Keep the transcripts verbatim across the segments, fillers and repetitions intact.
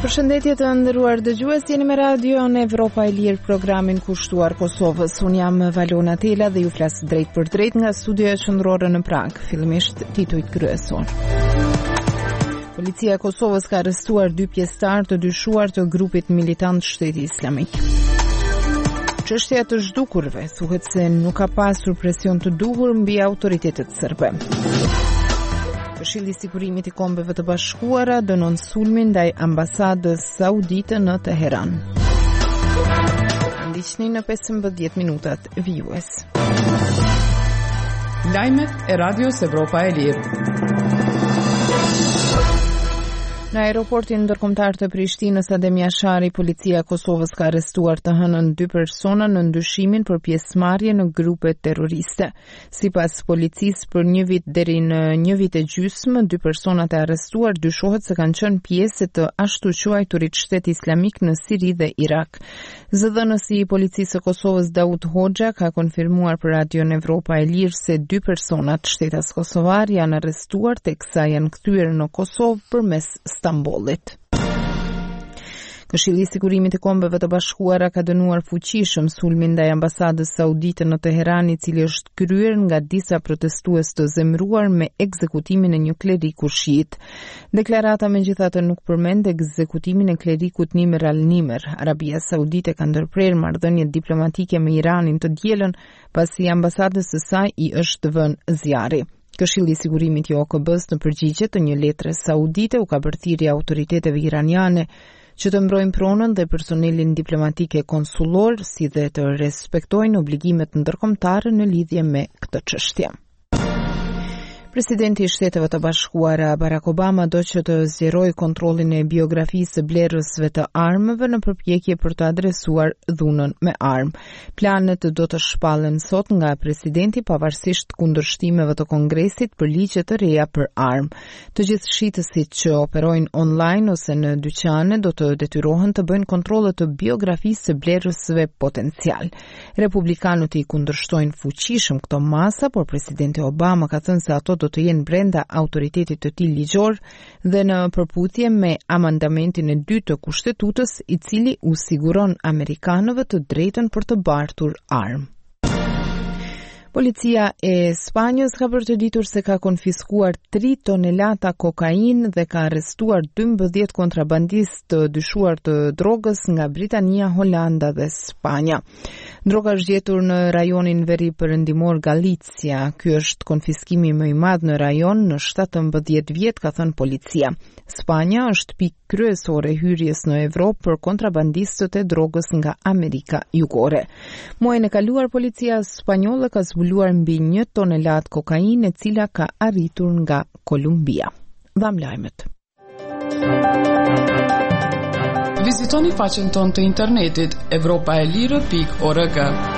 Përshëndetje të nderuar dëgjues, jeni me Radio në Evropa e Lirë, programin kushtuar Kosovës. Unë jam Valona Tela dhe ju flas drejt për drejt nga studioja qendrore në Prag. Fillimisht titujt kryesor. Policia e Kosovës ka arrestuar dy pjesëtar të dyshuar të grupit militant Shteti Islamik. Çështja të zhdukurve thuhet se nuk ka pasur presion të duhur mbi autoritetet serbe. Këshilli i Sigurimit i Kombeve të Bashkuara dënon sulmin ndaj ambasadës saudite në Teheran. Ndiqni në pesëmbëdhjetë minutat vijues. Lajmet e Radios Evropa e Lirë. Në aeroportin ndërkombëtar të Prishtinës Adem Jashari, policia e Kosovës ka arrestuar të hënën dy persona në ndyshimin për pjesëmarrje në grupe terroriste. Sipas policisë, për një vit deri në një vit e gjysmë, dy personat e arrestuar dyshohet se kanë qenë pjesë të ashtu quajturit Shteti Islamik në Siri dhe Irak. Zëdhënësi i policisë së Kosovës Daud Hoxha ka konfirmuar për Radion Evropa e Lirë se dy personat shtetas kosovar janë arrestuar teksa janë kthyer në Kosovë përmes Stambollit. Këshilli i Sigurimit të Kombeve të Bashkuara ka dënuar fuqishëm sulmin ndaj ambasadës saudite në Teheran, i cili është kryer nga disa protestues të zemëruar me ekzekutimin e një kleriku shiit. Deklarata megjithatë nuk përmend ekzekutimin e klerikut Nimer al-Nimer. Arabia Saudite ka ndërprerë marrëdhënie diplomatike me Iranin të dielën pasi ambasadës së saj i është vënë zjarri. Këshilli i Sigurimit i O K B-s në përgjigje të një letre saudite u ka bërthirë autoriteteve iraniane që të mbrojnë pronën dhe personelin diplomatik e konsullor, si dhe të respektojnë obligimet ndërkombëtare në lidhje me këtë çështje. Presidenti i Shteteve të Bashkuara Barack Obama do që të zgjerojë kontrollin e biografisë së blerësve të armëve në përpjekje për të adresuar dhunën me armë. Planet do të shpallen sot nga presidenti pavarësisht kundërshtimeve të Kongresit për ligje të reja për armë. Të gjithë shitësit që operojnë online ose në dyqane do të detyrohen të bëjnë kontrolle të biografisë së blerësve potencial. Republikanët i kundërshtojnë fuqishëm këto masa, por presidenti Obama ka thënë se ato do të jenë brenda autoritetit të tij ligjor dhe në përputhje me amandamentin e dytë të kushtetutës, i cili u siguron amerikanëve të drejtën për të bartur armë. Policia e Spanjës ka përtëditur se ka konfiskuar tri tonelata kokainë dhe ka arrestuar dymbëdhjetë kontrabandistë të dyshuar të drogës nga Britania, Holanda dhe Spanja. Droga është gjetur në rajonin veri perëndimor Galicia. Ky është konfiskimi më i madh në rajon në shtatëmbëdhjetë vjet, ka thënë policia. Spanja është pikë kryesore hyrjes në Evropë për kontrabandistët e drogës nga Amerika Jugore. Muajin e kaluar policia spanjolle ka zbuluar mbi një tonelat kokainë e cila ka arritur nga Kolumbia. Dham lajmet. Vizitoni faqen tonë të internetit evropa e lirë pikë org.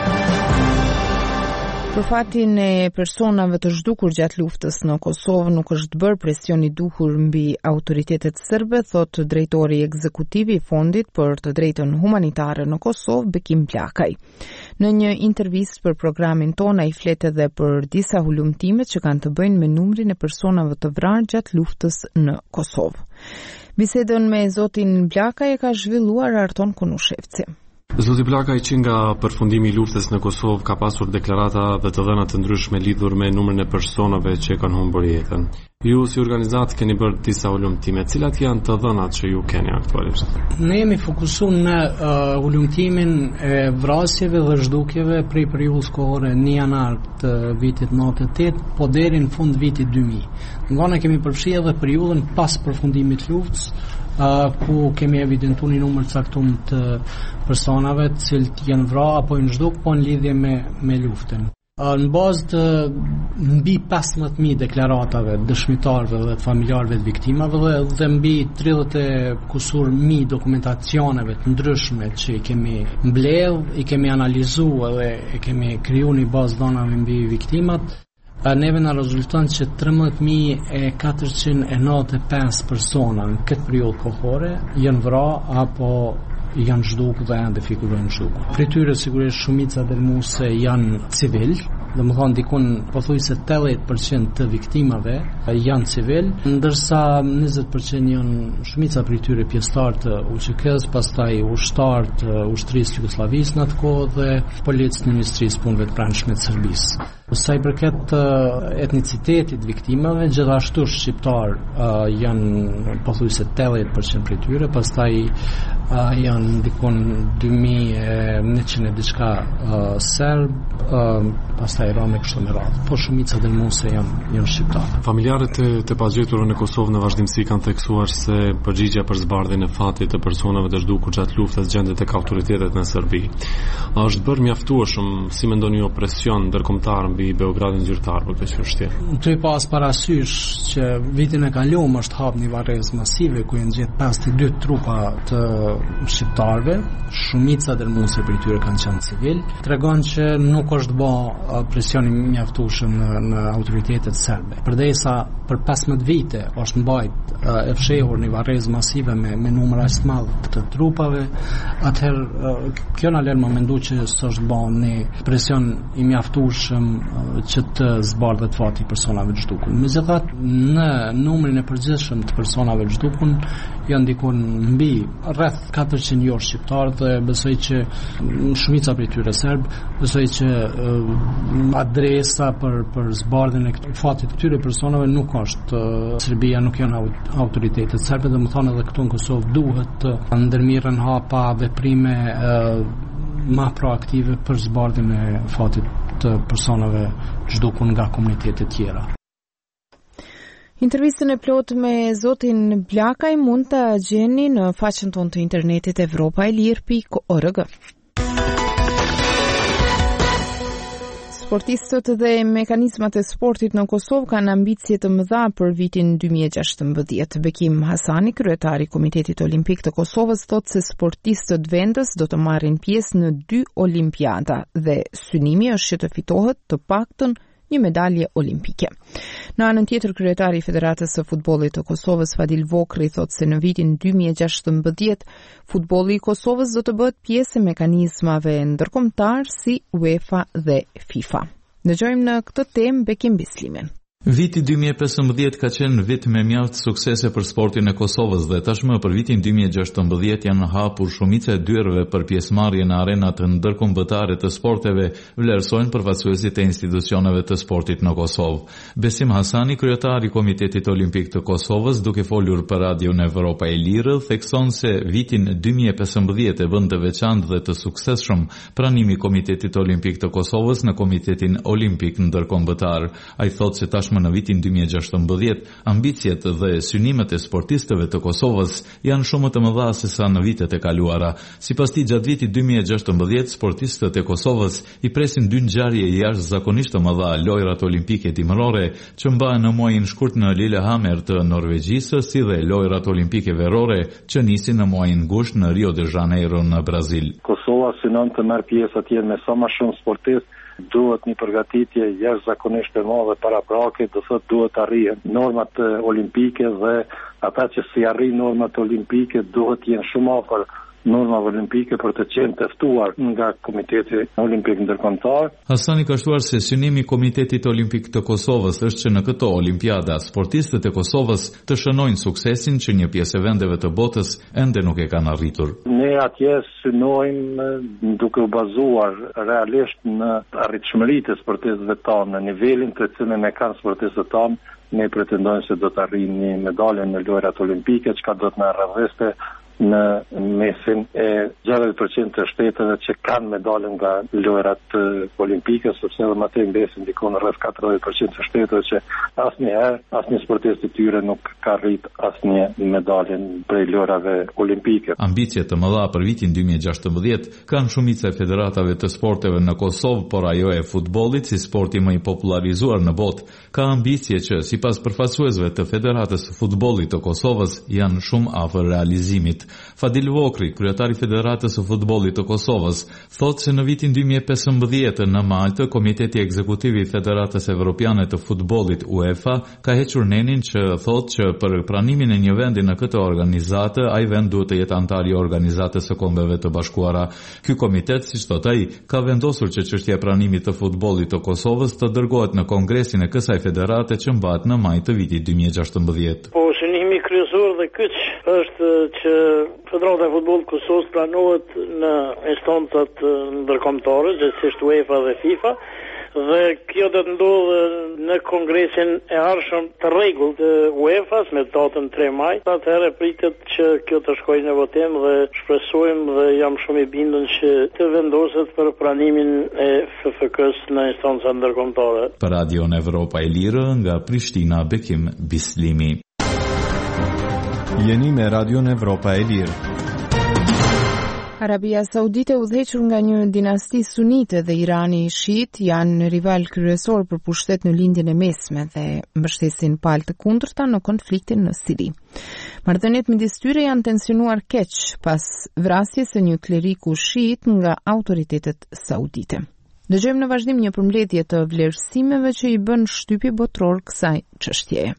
Për fatin e personave të zhdukur gjatë luftës në Kosovë nuk është bërë presion i duhur mbi autoritetet serbe, thot drejtori ekzekutiv i Fondit për të drejtën humanitare në Kosovë, Bekim Plakaj. Në një intervistë për programin tonë, ai flet edhe për disa hulumtimet që kanë të bëjnë me numrin e personave të vrarë gjatë luftës në Kosovë. Bisedën me zotin Plakaj e ka zhvilluar Arton Kunushevci. Zoti Plakaj, që nga përfundimi i luftës në Kosovë ka pasur deklarata dhe të dhëna të ndryshme lidhur me numrin e personave që kanë humbur jetën. Ju si organizatë keni bërë disa hulumtime, cilat janë të dhënat që ju keni aktualisht? Ne jemi fokusuar në uh, hulumtimin e vrasjeve dhe zhdukjeve prej periudhës kohore një janar të vitit nëntëdhjetë e tetë, po deri në fund vitit dy mijë. Nga ne kemi përfshirë edhe periudhën pas përfundimit të luftës, Uh, ku kemi evidentuar një numër caktuar të personave të cilët janë vrarë apo në zhduk, po në lidhje me, me luftën. Uh, në bazë të mbi pesëmbëdhjetë mijë deklaratave dëshmitarëve dhe të familjarëve të viktimave dhe, dhe mbi tridhjetë e kusur mijë dokumentacioneve të ndryshme që i kemi mbledh, i kemi analizuar dhe i kemi krijuar një bazë dhanave mbi viktimat, neve në rezulton që trembëdhjetë mijë e katërqind e nëntëdhjetë e pesë persona në këtë periudhë kohore janë vrarë apo janë zhdukur dhe janë defikurojnë zhdukur. Prej tyre sigurisht shumica dërmuese janë civil, Domethënë dikun pothuajse tetëdhjetë përqind të viktimave janë civil, ndërsa njëzet përqind janë shumica prej tyre pjesëtar të U Q K-s, pastaj ushtar të ushtrisë Jugosllavisë në atë kohë dhe policë në Ministrisë e Punëve të Brendshme të Serbisë. Sa i përket uh, etnicitetit viktimave, gjithashtu shqiptar uh, janë pothuajse tetëdhjetë përqind prej tyre, pastaj uh, janë dikon dy mijë e njëqind e diçka uh, serb, uh, pastaj romë kështu me radhë. Po shumica dënuese janë janë shqiptar. Familjarët e të pagjetura në Kosovë në vazhdimsi kanë theksuar se përgjigjja për zbardhjen e fatit të personave të zhdukur gjatë luftës gjendet tek autoritetet në Serbi. A është bërë mjaftueshëm, si mendoni ju, presion ndërkombëtar mbi Beogradin zyrtar për këtë çështje? Të pas parasysh që vitin e kaluar është hap një varrezë masive ku janë gjetë pesëdhjetë e dy trupa të shqiptarëve, shumica dërmuese për tyre kanë qenë civil, tregon që nuk është bë presioni mjaftueshëm në, në autoritetet serbe. Përdesa për pesëmbëdhjetë vite është mbajt e fshehur një varrezë masive me, me numër aq të madh të trupave, atëherë kjo na lën më mendu që s'është bën një presion i mjaftueshëm që të zbardhet fati i personave të zhdukur. Megjithatë, në numrin e përgjithshëm të personave të zhdukur janë dikun mbi rreth katërqind jo shqiptar dhe besoj që shumica prej tyre serb, besoj që uh, adresa për për zbardhjen e fatit të këtyre personave nuk është uh, Serbia, nuk janë autoritetet serbe, domethënë edhe këtu në Kosovë duhet të ndërmirren hapa veprime uh, më proaktive për zbardhjen e fatit të personave zhdukur nga komunitetet tjera. Intervistën e plot me zotin Blakaj mund të gjeni në faqen tonë të internetit evropa e lirë pikë org. Sportistët dhe mekanizmat e sportit në Kosovë kanë ambicie të mëdha për vitin dy mijë e gjashtëmbëdhjetë. Bekim Hasani, kryetari i Komitetit Olimpik të Kosovës, thotë se sportistët vendës do të marrin pjesë në dy olimpiada dhe synimi është që të fitohet të paktën një medalje olimpike. Në anën tjetër, kryetari i Federatës së Futbollit të Kosovës, Fadil Vokri, thotë se në vitin dy mijë e gjashtëmbëdhjetë futbolli i Kosovës do të bëhet pjesë e mekanizmave ndërkombëtar si UEFA dhe FIFA. Dëgjojmë në këtë temë Bekim Bislimin. Viti dy mijë e pesëmbëdhjetë ka qenë vit me mjaft suksese për sportin e Kosovës dhe tashmë për vitin dy mijë e gjashtëmbëdhjetë janë hapur shumica e dyerve për pjesëmarrje në arenat ndërkombëtare të sporteve, vlerësojnë përfaqësuesit e institucioneve të sportit në Kosovë. Besim Hasani, kryetari i Komitetit Olimpik të Kosovës, duke folur për Radion Evropa e Lirë, thekson se vitin dy mijë e pesëmbëdhjetë e vën të veçantë dhe të suksesshëm pranimi i Komitetit Olimpik të Kosovës në Komitetin Olimpik ndërkombëtar. Ai thotë se tashmë në vitin dy mijë e gjashtëmbëdhjetë, ambicjet dhe synimet e sportistëve të Kosovës janë shumë të mëdha se sa në vitet e kaluara. Sipas tij, gjatë vitit dy mijë e gjashtëmbëdhjetë, sportistët e Kosovës i presin dy ngjarje jashtëzakonisht të mëdha, lojrat olimpike dimërore që mbahen në muajin shkurt në Lillehammer të Norvegjisë, si dhe lojrat olimpike verore që nisin në muajin gusht në Rio de Janeiro në Brazil. Kosova synon të marrë pjesë atje me sa më shumë sportistë. Duhet një përgatitje jashtëzakonisht e madhe paraprake, do thotë duhet të arrihen normat olimpike dhe ata që si arrin normat olimpike duhet jenë shumë afër normave olimpike për të qenë të ftuar nga Komiteti Olimpik Ndërkombëtar. Hasani ka shtuar se synimi i Komitetit Olimpik të Kosovës është që në këto olimpiada sportistët e Kosovës të shënojnë suksesin që një pjesë e vendeve të botës ende nuk e kanë arritur. Ne atje synojmë duke u bazuar realisht në arritshmëritë e sportistëve tanë, në nivelin të cilën e kanë sportistët tanë. Ne pretendojmë se do të arrijmë një medalje në lojrat olimpike, çka do të na rrëdhëste në mesin e gjashtëdhjetë përqind të shteteve që kanë medalje nga lojrat olimpike, sepse edhe më tej mbesin dikon rreth katërdhjetë përqind të shteteve që asnjëherë asnjë sportist i tyre nuk ka arrit asnjë medalje prej lojrave olimpike. Ambicie të mëdha për vitin dy mijë e gjashtëmbëdhjetë kanë shumica e federatave të sporteve në Kosovë, por ajo e futbollit, si sporti më i popularizuar në botë, ka ambicie që sipas përfaqësuesve të Federatës së Futbollit të Kosovës janë shumë afër realizimit. Fadil Vokri, kryetari i Federatës Federatës së Futbollit të Kosovës. Thotë se në vitin dy mijë e pesëmbëdhjetë në Maltë, Komiteti Ekzekutivi i Federatës Evropiane të Futbollit UEFA ka hequr nenin që thotë që për pranimin e një vendi në këtë organizatë, ai vend duhet të jetë antar i Organizatës së Kombeve të Bashkuara. Ky komitet, siç thotë ai, ka vendosur që çështja e pranimit të futbollit të Kosovës të dërgohet në Kongresin e kësaj federate që mbahet në maj të vitit dy mijë e gjashtëmbëdhjetë. Po, shënimi kryesor dhe kyç është që Federata e Futbollit të Kosovës pranohet në instancat ndërkombëtare, gjithsesi UEFA dhe FIFA, dhe kjo do të ndodhë në Kongresin e ardhshëm të rregullt të UEFA-s me datën tre maj. Atëherë pritet që kjo të shkojë në votim dhe shpresojmë dhe jam shumë i bindur që të vendoset për pranimin e F F K-s në instanca ndërkombëtare. Për Radio Evropa e Lirë nga Prishtina, Bekim Bislimi. Jeni me Radio Evropa e Lirë. Arabia Saudite, udhëhequr nga një dinasti sunite dhe Irani i Shiit, janë rival kryesor për pushtet në lindjen e mesme dhe mbështesin palë të kundërta në konfliktin në Siri. Marrëdhëniet midis tyre janë tensionuar keq pas vrasjes së një kleriku shiit nga autoritetet saudite. Dëgjojmë në vazhdim një përmbledhje të vlerësimeve që i bën shtypje botror kësaj çështjeje.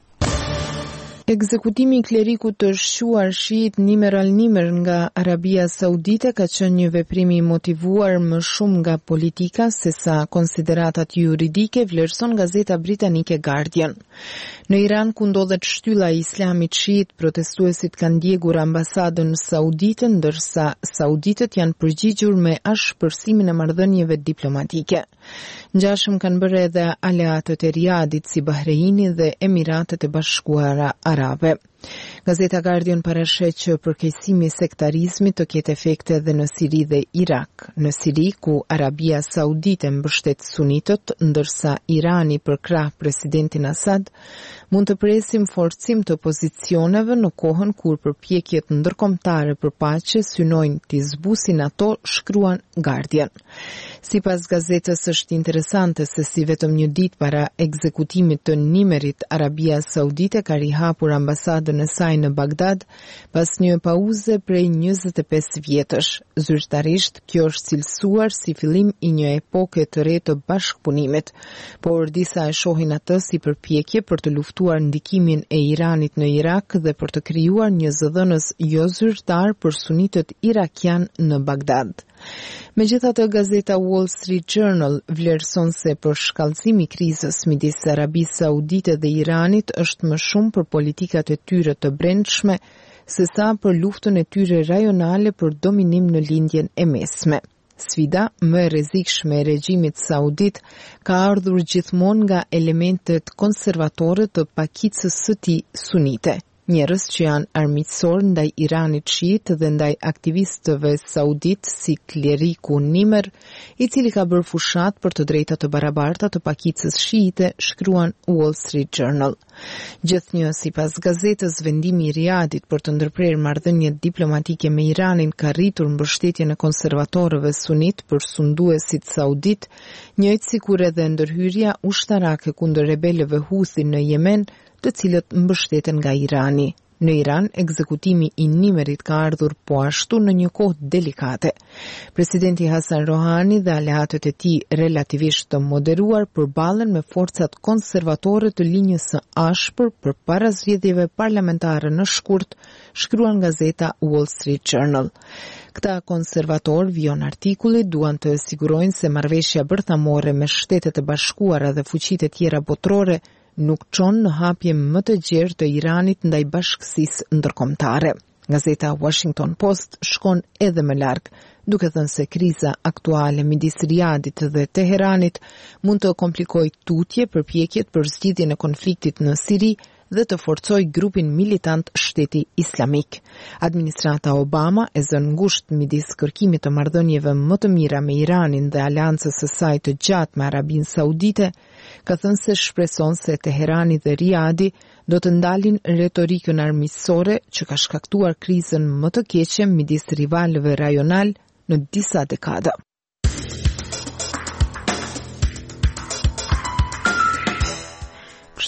Ekzekutimi i klerikut të shquar shiit Nimer al-Nimer nga Arabia Saudite ka qenë një veprim i motivuar më shumë nga politika sesa konsideratat juridike, vlerëson gazeta britanike Guardian. Në Iran, ku ndodhet shtylla e Islamit shiit, protestuesit kanë ndjekur ambasadën saudite, ndërsa sauditët janë përgjigjur me ashpërsimin e marrëdhënieve diplomatike. Ngjashëm kanë bërë edhe aleatët e Riyadit si Bahreini dhe Emiratet e Bashkuara Arabe. Gazeta Guardian parashet që përkeqësimi i sektarizmit të ketë efekte edhe në Siri dhe Irak. Në Siri, ku Arabia Saudite mbështet sunitët, ndërsa Irani përkrah presidentin Assad, mund të presim forcim të pozicioneve në kohën kur përpjekjet ndërkombëtare për paqe synojnë të zbusin ato, shkruan Guardian. Sipas gazetës, është interesante se si vetëm një ditë para ekzekutimit të Nimerit, Arabia Saudite ka rihapur ambasadën e saj në Bagdad pas një pauze prej njëzet e pesë vjetësh. Zyrtarisht, kjo është cilësuar si fillim i një epoke të re të bashkëpunimit, por disa e shohin atë si përpjekje për të luftuar ndikimin e Iranit në Irak dhe për të krijuar një zëdhënës jo zyrtar për sunitët irakian në Bagdad. Megjithatë, gazeta Wall Street Journal vlerëson se për shkallëzimi i krizës midis Arabisë Saudite dhe Iranit është më shumë për politikat e tyre të brendshme sesa për luftën e tyre rajonale për dominim në lindjen e mesme. Sfida më e rrezikshme e regjimit saudit ka ardhur gjithmonë nga elementet konservatore të pakicës së tij sunite. Njerëz që janë armiqësor ndaj Iranit shiit dhe ndaj aktivistëve saudit si kleriku Nimer, i cili ka bërë fushat për të drejtat të barabarta të pakicës shiite, shkruan Wall Street Journal. Gjithnjë, sipas gazetës, vendimi i Riyadit për të ndërprerë marrëdhënie diplomatike me Iranin ka rritur mbështetjen e konservatorëve sunit për sunduesit saudit, njëjtë sikur edhe ndërhyrja ushtarake kundër rebelëve Houthi në Yemen, të cilët mbështeten nga Irani. Në Iran, ekzekutimi i Nimerit ka ardhur po ashtu në një kohë delikate. Presidenti Hasan Rohani dhe aleatët e tij relativisht të moderuar përballen me forcat konservatore të linjës së ashpër përpara zgjedhjeve parlamentare në shkurt, shkruan gazeta Wall Street Journal. Këta konservator, vijon artikulli, duan të sigurojnë se marrëveshja bërthamore me Shtetet e Bashkuara dhe fuqitë e tjera botrore nuk çon në hapje më të gjerë të Iranit ndaj bashkësisë ndërkombëtare. Gazeta Washington Post shkon edhe më larg, duke thënë se kriza aktuale midis Riyadit dhe Teheranit mund të komplikojë tutje përpjekjet për zgjidhjen e konfliktit në Siri dhe të forcoj grupin militant Shteti Islamik. Administrata Obama e zën ngushtë midis kërkimit të marrëdhënieve më të mira me Iranin dhe aleancës së saj të gjatë me Arabinë Saudite, ka thënë se shpreson se Teherani dhe Riyadi do të ndalin retorikën armiqësore që ka shkaktuar krizën më të keqe midis rivalëve rajonal në disa dekada.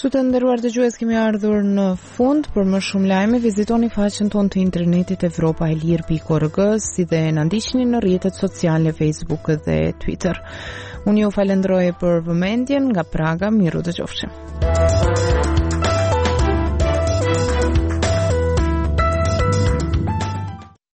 Kështu të nderuar dëgjues, kemi ardhur në fund. Për më shumë lajme vizitoni faqen tonë të internetit europa e lirë pikë org, si dhe na ndiqni në rrjetet sociale Facebook dhe Twitter. Unë ju falenderoj për vëmendjen nga Praga, miru dëgjofshim.